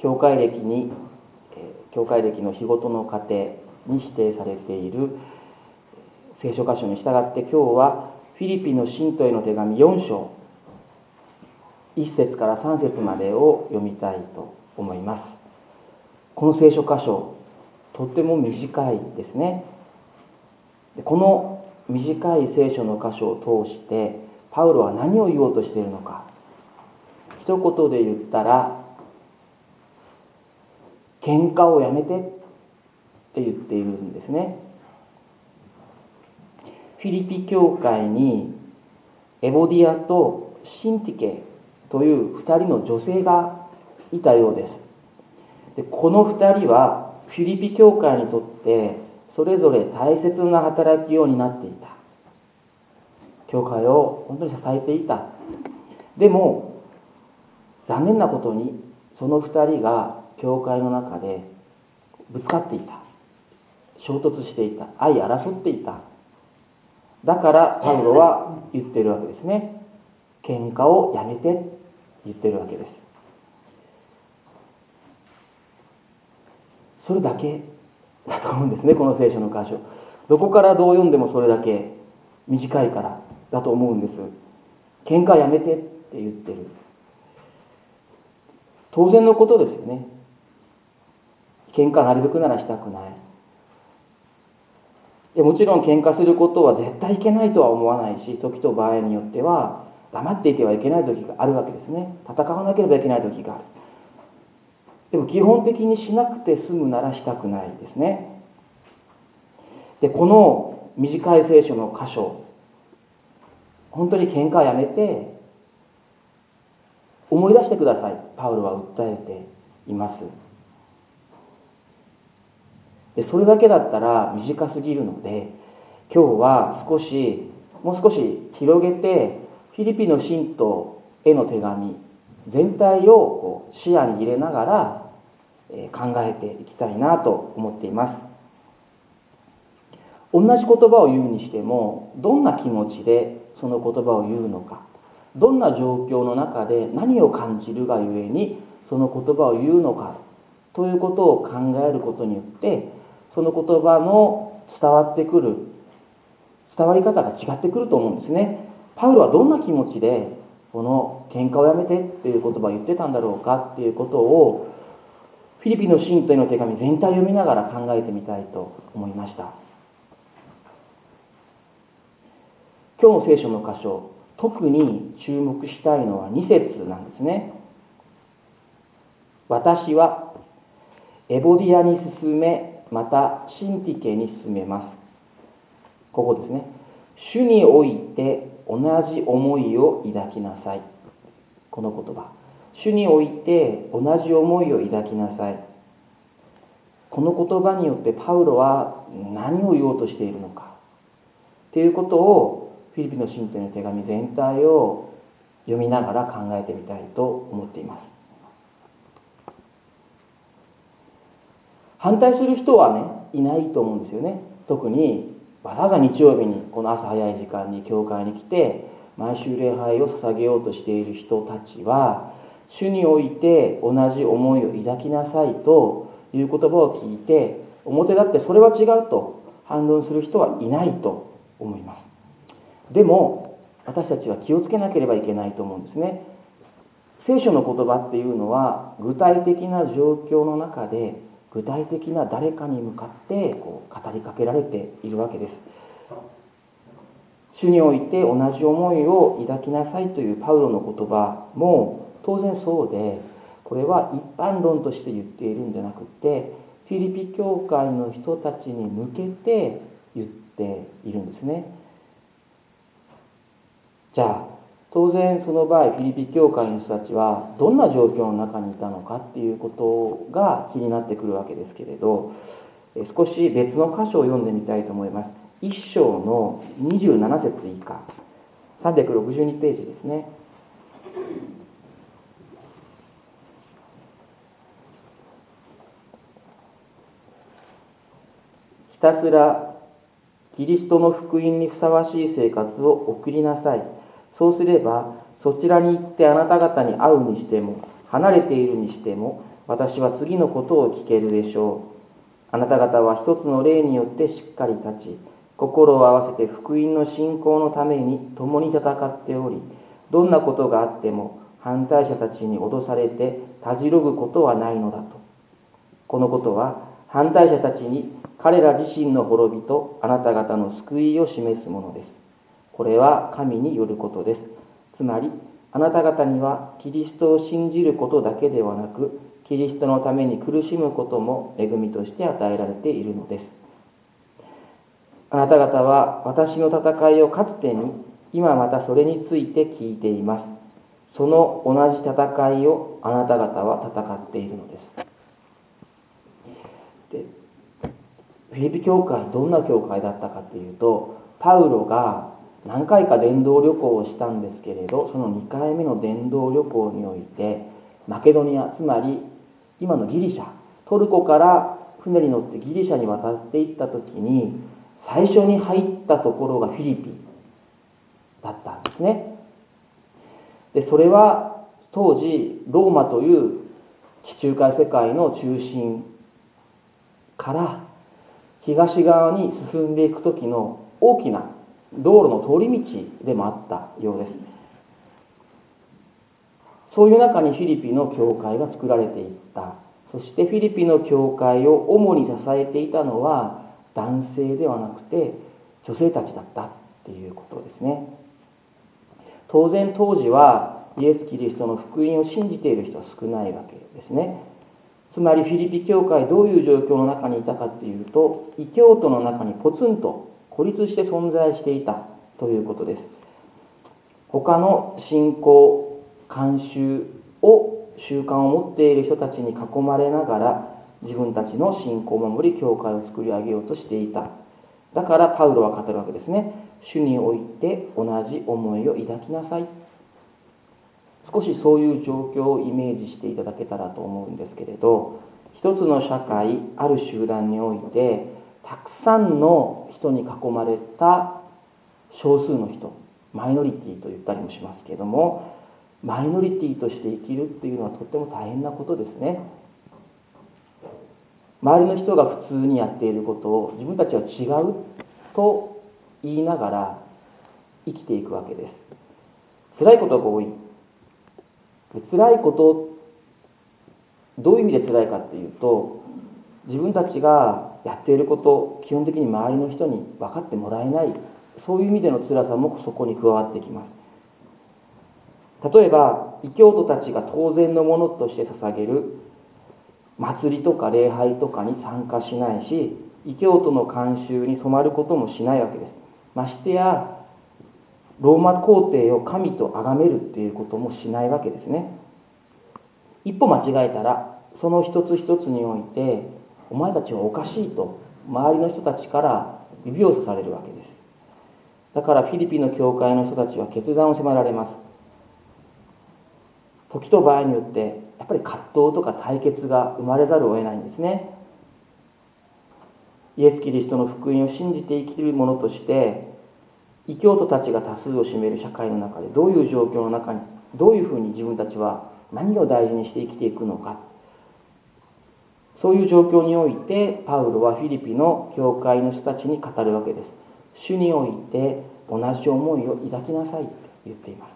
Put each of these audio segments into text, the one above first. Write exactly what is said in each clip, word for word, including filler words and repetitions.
教会歴に教会歴の日ごとの糧に指定されている聖書箇所に従って、今日はフィリピの信徒への手紙よん章いっ節からさん節までを読みたいと思います。この聖書箇所、とっても短いですね。この短い聖書の箇所を通してパウロは何を言おうとしているのか、一言で言ったら、喧嘩をやめてって言っているんですね。フィリピ教会にエボディアとシンティケという二人の女性がいたようです。で、この二人はフィリピ教会にとってそれぞれ大切な働きを担っていた。教会を本当に支えていた。でも残念なことに、その二人が教会の中でぶつかっていた、衝突していた、相争っていた。だからパウロは言っているわけですね。喧嘩をやめてって言っているわけです。それだけだと思うんですね、この聖書の箇所。どこからどう読んでもそれだけ、短いからだと思うんです。喧嘩やめてって言ってる。当然のことですよね。喧嘩なるべくならしたくない。いや、もちろん喧嘩することは絶対いけないとは思わないし、時と場合によっては黙っていてはいけない時があるわけですね。戦わなければいけない時がある。でも基本的にしなくて済むならしたくないですね。で、この短い聖書の箇所、本当に喧嘩やめて思い出してください、パウロは訴えています。で、それだけだったら短すぎるので、今日は少しもう少し広げて、フィリピの信徒への手紙全体をこう視野に入れながら考えていきたいなと思っています。同じ言葉を言うにしても、どんな気持ちでその言葉を言うのか、どんな状況の中で何を感じるがゆえにその言葉を言うのかということを考えることによって、その言葉の伝わってくる伝わり方が違ってくると思うんですね。パウロはどんな気持ちでこの喧嘩をやめてっていう言葉を言ってたんだろうかっていうことを、フィリピの信徒への手紙全体を読みながら考えてみたいと思いました。今日の聖書の箇所、特に注目したいのはに節なんですね。私はエボディアに進め、またシンティケに進めます。ここですね。主において同じ思いを抱きなさい。この言葉。主において同じ思いを抱きなさい。この言葉によってパウロは何を言おうとしているのかということを、フィリピの信徒の手紙全体を読みながら考えてみたいと思っています。反対する人はね、いないと思うんですよね。特にわざわざ日曜日にこの朝早い時間に教会に来て毎週礼拝を捧げようとしている人たちは、主において同じ思いを抱きなさいという言葉を聞いて、表立ってそれは違うと反論する人はいないと思います。でも私たちは気をつけなければいけないと思うんですね。聖書の言葉っていうのは具体的な状況の中で具体的な誰かに向かってこう語りかけられているわけです。主において同じ思いを抱きなさいというパウロの言葉も当然そうで、これは一般論として言っているんじゃなくて、フィリピ教会の人たちに向けて言っているんですね。じゃあ当然その場合、フィリピ教会の人たちはどんな状況の中にいたのかっていうことが気になってくるわけですけれど、少し別の箇所を読んでみたいと思います。一章のにじゅうなな節以下、さんびゃくろくじゅうにページですね。ひたすらキリストの福音にふさわしい生活を送りなさい。そうすればそちらに行ってあなた方に会うにしても離れているにしても私は次のことを聞けるでしょう。あなた方は一つの霊によってしっかり立ち、心を合わせて福音の信仰のために共に戦っており、どんなことがあっても反対者たちに脅されてたじろぐことはないのだと。このことは反対者たちに彼ら自身の滅びとあなた方の救いを示すものです。これは神によることです。つまりあなた方にはキリストを信じることだけではなく、キリストのために苦しむことも恵みとして与えられているのです。あなた方は私の戦いをかつてに、今またそれについて聞いています。その同じ戦いをあなた方は戦っているのです。で、フィリピ教会、どんな教会だったかというと、パウロが何回か伝道旅行をしたんですけれど、そのにかいめの伝道旅行において、マケドニア、つまり今のギリシャ、トルコから船に乗ってギリシャに渡っていった時に、最初に入ったところがフィリピだったんですね。で、それは当時ローマという地中海世界の中心から東側に進んでいく時の大きな道路の通り道でもあったようです。そういう中にフィリピの教会が作られていった。そしてフィリピの教会を主に支えていたのは男性ではなくて女性たちだったっていうことですね。当然当時はイエス・キリストの福音を信じている人は少ないわけですね。つまりフィリピ教会どういう状況の中にいたかっていうと、異教徒の中にポツンと孤立して存在していたということです。他の信仰慣習を習慣を持っている人たちに囲まれながら自分たちの信仰を守り教会を作り上げようとしていた。だからパウロは語るわけですね。主において同じ思いを抱きなさい。少しそういう状況をイメージしていただけたらと思うんですけれど、一つの社会、ある集団においてたくさんの人に囲まれた少数の人、マイノリティと言ったりもしますけれども、マイノリティとして生きるっていうのはとっても大変なことですね。周りの人が普通にやっていることを自分たちは違うと言いながら生きていくわけです。辛いことが多い。辛いこと、どういう意味で辛いかっていうと、自分たちがやっていること、基本的に周りの人に分かってもらえない、そういう意味での辛さもそこに加わってきます。例えば異教徒たちが当然のものとして捧げる祭りとか礼拝とかに参加しないし、異教徒の慣習に染まることもしないわけです。ましてやローマ皇帝を神と崇めるっていうこともしないわけですね。一歩間違えたらその一つ一つにおいてお前たちはおかしいと周りの人たちから指をさされるわけです。だからフィリピンの教会の人たちは決断を迫られます。時と場合によってやっぱり葛藤とか対決が生まれざるを得ないんですね。イエス・キリストの福音を信じて生きる者として異教徒たちが多数を占める社会の中でどういう状況の中にどういうふうに自分たちは何を大事にして生きていくのか、そういう状況においてパウロはフィリピの教会の人たちに語るわけです。主において同じ思いを抱きなさいって言っています。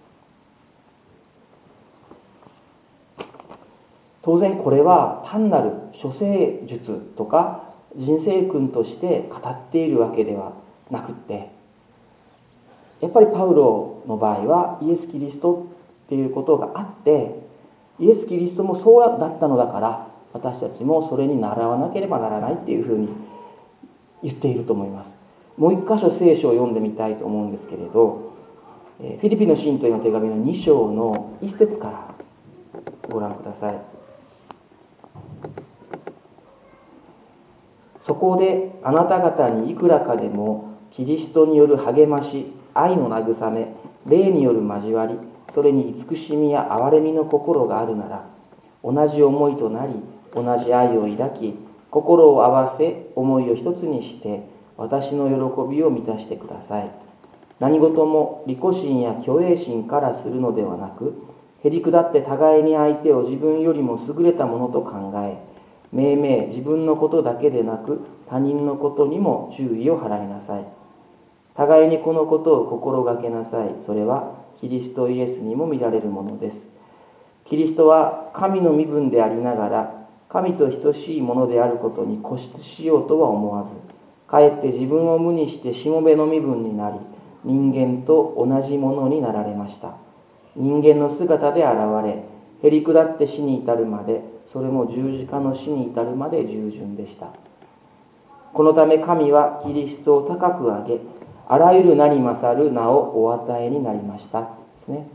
当然これは単なる処世術とか人生訓として語っているわけではなくって、やっぱりパウロの場合はイエス・キリストっていうことがあって、イエス・キリストもそうだったのだから私たちもそれに倣わなければならないっていうふうに言っていると思います。もう一箇所聖書を読んでみたいと思うんですけれど、フィリピの信徒への手紙のに章の一節からご覧ください。そこであなた方にいくらかでもキリストによる励まし、愛の慰め、霊による交わり、それに慈しみや憐れみの心があるなら、同じ思いとなり、同じ愛を抱き、心を合わせ、思いを一つにして、私の喜びを満たしてください。何事も利己心や虚栄心からするのではなく、 へりくだって互いに相手を自分よりも優れたものと考え、命名自分のことだけでなく他人のことにも注意を払いなさい。互いにこのことを心がけなさい。それはキリストイエスにも見られるものです。キリストは神の身分でありながら神と等しいものであることに固執しようとは思わず、かえって自分を無にしてしもべの身分になり、人間と同じものになられました。人間の姿で現れ、へりくだって死に至るまで、それも十字架の死に至るまで従順でした。このため神はキリストを高く上げ、あらゆる名に勝る名をお与えになりましたですね。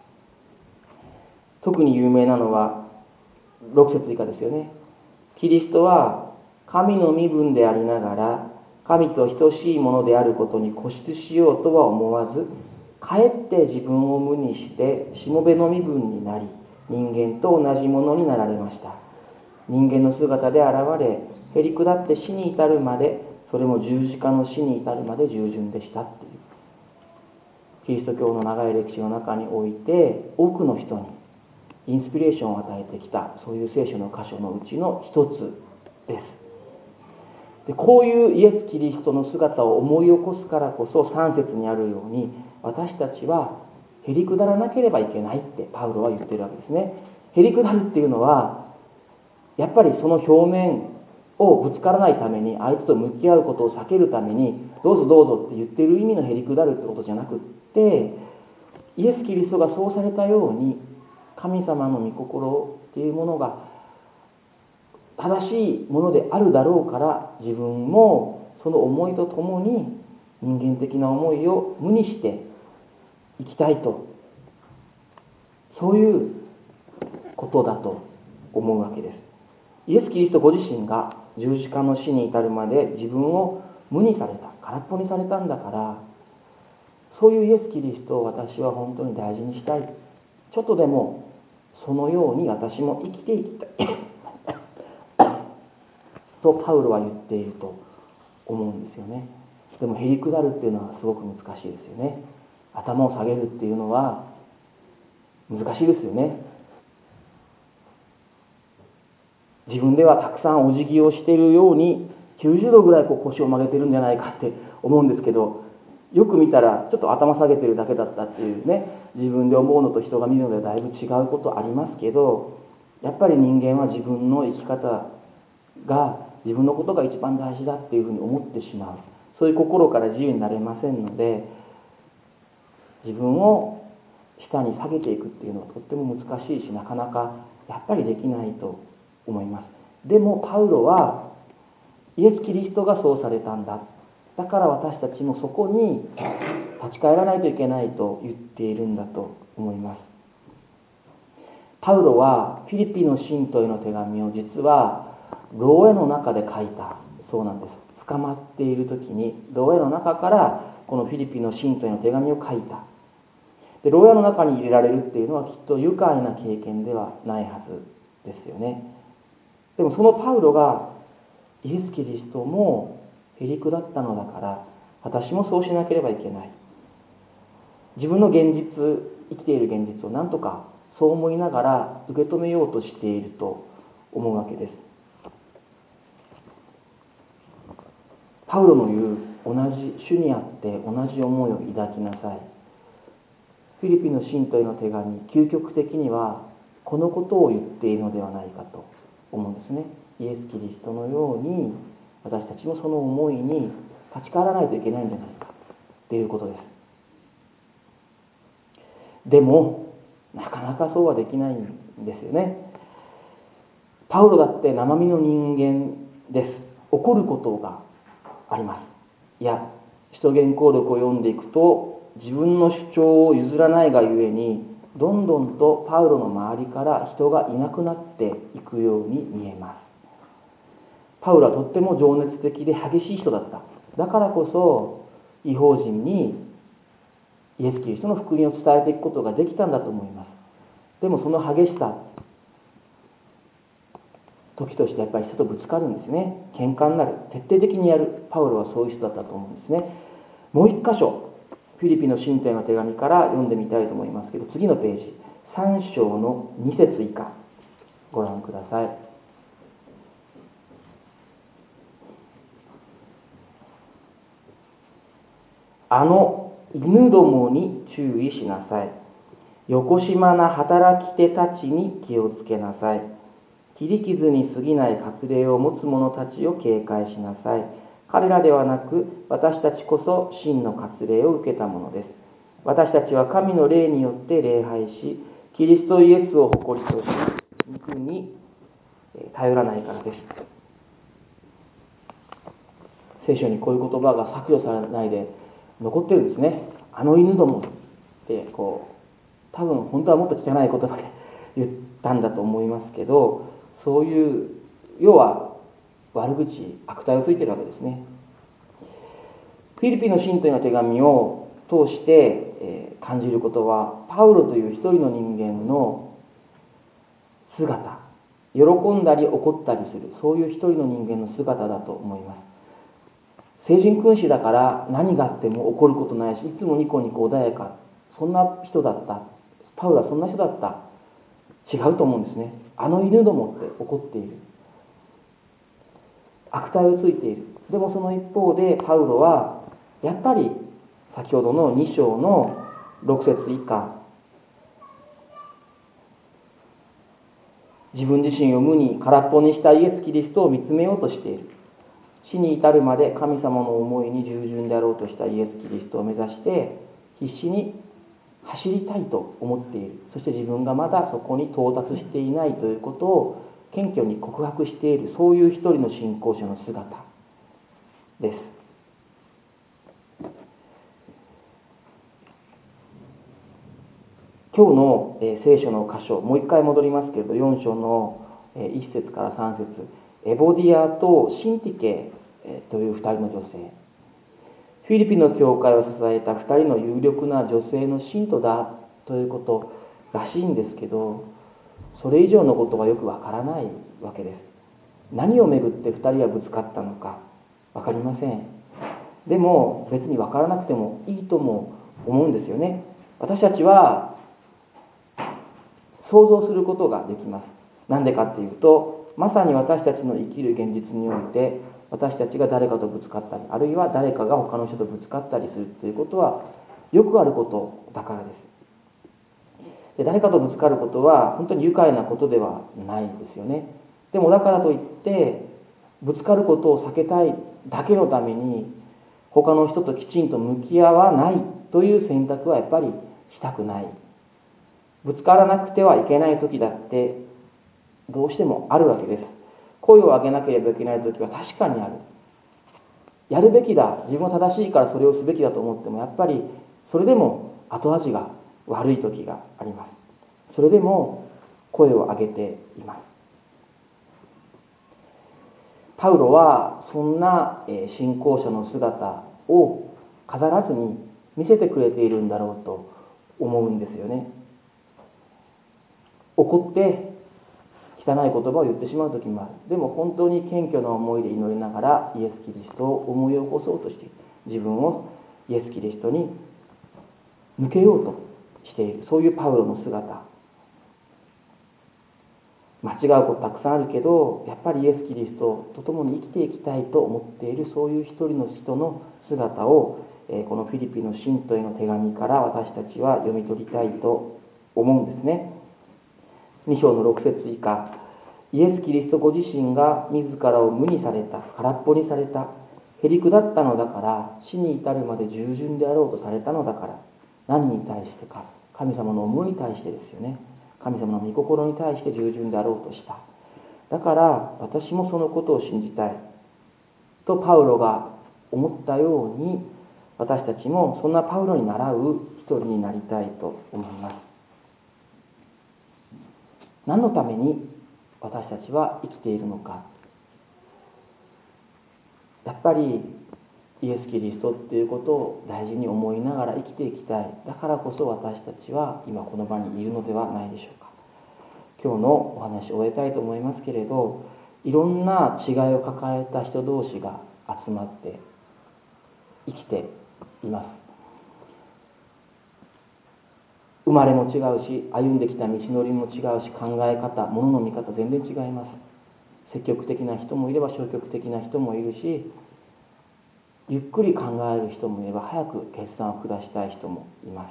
特に有名なのはろく節以下ですよね。キリストは神の身分でありながら神と等しいものであることに固執しようとは思わず、かえって自分を無にしてしもべの身分になり、人間と同じものになられました。人間の姿で現れ、へりくだって死に至るまで、それも十字架の死に至るまで従順でしたっていう、キリスト教の長い歴史の中において多くの人にインスピレーションを与えてきた、そういう聖書の箇所のうちの一つです。でこういうイエス・キリストの姿を思い起こすからこそ、さん節にあるように私たちはへりくだらなければいけないってパウロは言ってるわけですね。へりくだるっていうのはやっぱりその表面をぶつからないために、相手と向き合うことを避けるためにどうぞどうぞって言っている意味のへりくだるってことじゃなくって、イエス・キリストがそうされたように神様の御心っていうものが正しいものであるだろうから、自分もその思いとともに人間的な思いを無にしていきたいと、そういうことだと思うわけです。イエス・キリストご自身が十字架の死に至るまで自分を無にされた、空っぽにされたんだから、そういうイエス・キリストを私は本当に大事にしたい。ちょっとでもそのように私も生きていきたいとパウロは言っていると思うんですよね。でもへりくだるっていうのはすごく難しいですよね。頭を下げるっていうのは難しいですよね。自分ではたくさんお辞儀をしているようにきゅうじゅうどぐらいこう腰を曲げてるんじゃないかって思うんですけど、よく見たらちょっと頭下げてるだけだったっていうね、自分で思うのと人が見るのでだいぶ違うことありますけど、やっぱり人間は自分の生き方が、自分のことが一番大事だっていうふうに思ってしまう、そういう心から自由になれませんので、自分を下に下げていくっていうのはとっても難しいし、なかなかやっぱりできないと思います。でもパウロはイエス・キリストがそうされたんだ、だから私たちもそこに立ち返らないといけないと言っているんだと思います。パウロはフィリピの信徒への手紙を実は牢屋の中で書いたそうなんです。捕まっている時に牢屋の中からこのフィリピの信徒への手紙を書いた。で牢屋の中に入れられるっていうのはきっと愉快な経験ではないはずですよね。でもそのパウロがイエス・キリストもへりくだったのだから私もそうしなければいけない、自分の現実、生きている現実を何とかそう思いながら受け止めようとしていると思うわけです。パウロの言う同じ主にあって同じ思いを抱きなさい。フィリピの信徒への手紙、究極的にはこのことを言っているのではないかと思うんですね。イエス・キリストのように私たちもその思いに立ち返らないといけないんじゃないかっていうことです。でもなかなかそうはできないんですよね。パウロだって生身の人間です。怒ることがあります。いや、使徒言行録を読んでいくと自分の主張を譲らないがゆえにどんどんとパウロの周りから人がいなくなっていくように見えます。パウロはとっても情熱的で激しい人だった。だからこそ異邦人にイエス・キリストの福音を伝えていくことができたんだと思います。でもその激しさ、時としてやっぱり人とぶつかるんですね。喧嘩になる、徹底的にやる。パウロはそういう人だったと思うんですね。もう一箇所フィリピの信徒への手紙から読んでみたいと思いますけど、次のページさん章のに節以下ご覧ください。あの犬どもに注意しなさい。よこしまな働き手たちに気をつけなさい。切り傷に過ぎない割礼を持つ者たちを警戒しなさい。彼らではなく、私たちこそ真の割礼を受けたものです。私たちは神の霊によって礼拝し、キリストイエスを誇りとし、肉に頼らないからです。聖書にこういう言葉が削除されないで残ってるんですね。あの犬どもってこう多分本当はもっと汚い言葉で言ったんだと思いますけど、そういう要は悪口、悪態をついてるわけですね。フィリピの信徒への手紙を通して感じることは、パウロという一人の人間の姿、喜んだり怒ったりする、そういう一人の人間の姿だと思います。聖人君子だから何があっても怒ることないし、いつもニコニコ穏やか、そんな人だった。パウロはそんな人だった。違うと思うんですね。あの犬どもって怒っている。悪態をついている。でもその一方でパウロはやっぱり先ほどのに章のろく節以下、自分自身を無に空っぽにしたイエス・キリストを見つめようとしている。死に至るまで神様の思いに従順であろうとしたイエス・キリストを目指して必死に走りたいと思っている。そして自分がまだそこに到達していないということを謙虚に告白している、そういう一人の信仰者の姿です。今日の聖書の箇所、もう一回戻りますけれど、よん章のいち節からさん節、エボディアとシンティケというふたりの女性、フィリピンの教会を支えたふたりの有力な女性の信徒だということらしいんですけど、それ以上のことはよくわからないわけです。何をめぐってふたりはぶつかったのかわかりません。でも別にわからなくてもいいとも思うんですよね。私たちは想像することができます。なんでかっていうと、まさに私たちの生きる現実において、私たちが誰かとぶつかったり、あるいは誰かが他の人とぶつかったりするということはよくあることだからです。で、誰かとぶつかることは本当に愉快なことではないですよね。でもだからといってぶつかることを避けたいだけのために他の人ときちんと向き合わないという選択はやっぱりしたくない。ぶつからなくてはいけない時だってどうしてもあるわけです。声を上げなければいけない時は確かにある。やるべきだ、自分は正しいからそれをすべきだと思っても、やっぱりそれでも後味が悪い時があります。それでも声を上げています。パウロはそんな信仰者の姿を飾らずに見せてくれているんだろうと思うんですよね。怒って汚い言葉を言ってしまう時もある。でも本当に謙虚な思いで祈りながらイエス・キリストを思い起こそうとしている。自分をイエス・キリストに向けようとしている、そういうパウロの姿。間違うことたくさんあるけど、やっぱりイエス・キリストと共に生きていきたいと思っている、そういう一人の人の姿をこのフィリピンの信徒への手紙から私たちは読み取りたいと思うんですね。に章のろく節以下、イエス・キリストご自身が自らを無にされた、空っぽにされた、へりくだったのだから、死に至るまで従順であろうとされたのだから、何に対してか、神様の思いに対してですよね。神様の御心に対して従順であろうとした。だから私もそのことを信じたいとパウロが思ったように、私たちもそんなパウロに倣う一人になりたいと思います。何のために私たちは生きているのか。やっぱりイエス・キリストっていうことを大事に思いながら生きていきたい。だからこそ私たちは今この場にいるのではないでしょうか。今日のお話を終えたいと思いますけれど、いろんな違いを抱えた人同士が集まって生きています。 生まれも違うし、歩んできた道のりも違うし、考え方、ものの見方全然違います。積極的な人もいれば消極的な人もいるし、ゆっくり考える人もいれば早く決断を下したい人もいます。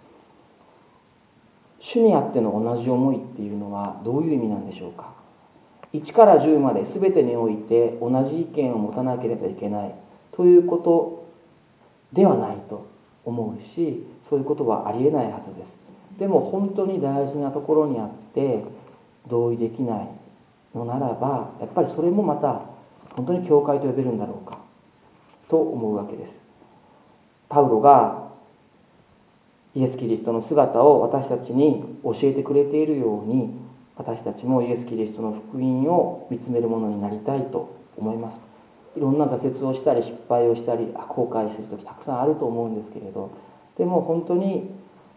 主にあっての同じ思いっていうのはどういう意味なんでしょうか。いちからじゅうまで全てにおいて同じ意見を持たなければいけないということではないと思うし、そういうことはありえないはずです。でも本当に大事なところにあって同意できないのならば、やっぱりそれもまた本当に教会と呼べるんだろうかと思うわけです。パウロがイエス・キリストの姿を私たちに教えてくれているように、私たちもイエス・キリストの福音を見つめるものになりたいと思います。いろんな挫折をしたり失敗をしたり後悔する時たくさんあると思うんですけれど、でも本当に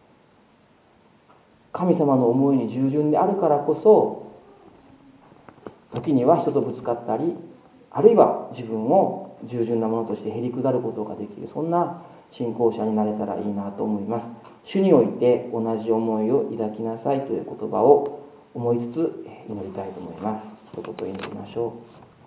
神様の思いに従順であるからこそ、時には人とぶつかったり、あるいは自分を従順なものとしてへり下ることができる、そんな信仰者になれたらいいなと思います。主において同じ思いを抱きなさいという言葉を思いつつ祈りたいと思います。一言祈りましょ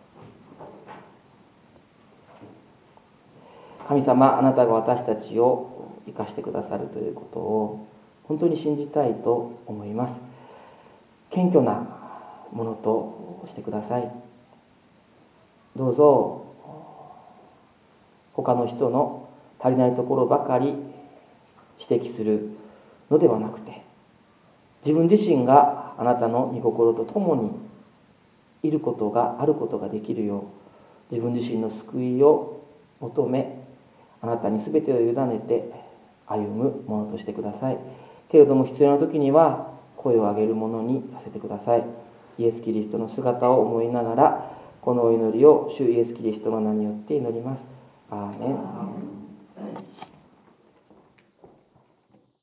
う。神様、あなたが私たちを生かしてくださるということを本当に信じたいと思います。謙虚なものとしてください。どうぞ他の人の足りないところばかり指摘するのではなくて、自分自身があなたの御心と共にいることがあることができるよう、自分自身の救いを求め、あなたに全てを委ねて歩むものとしてください。けれども必要な時には声を上げるものにさせてください。イエス・キリストの姿を思いながら、このお祈りを主イエス・キリストの名によって祈ります。アーメン。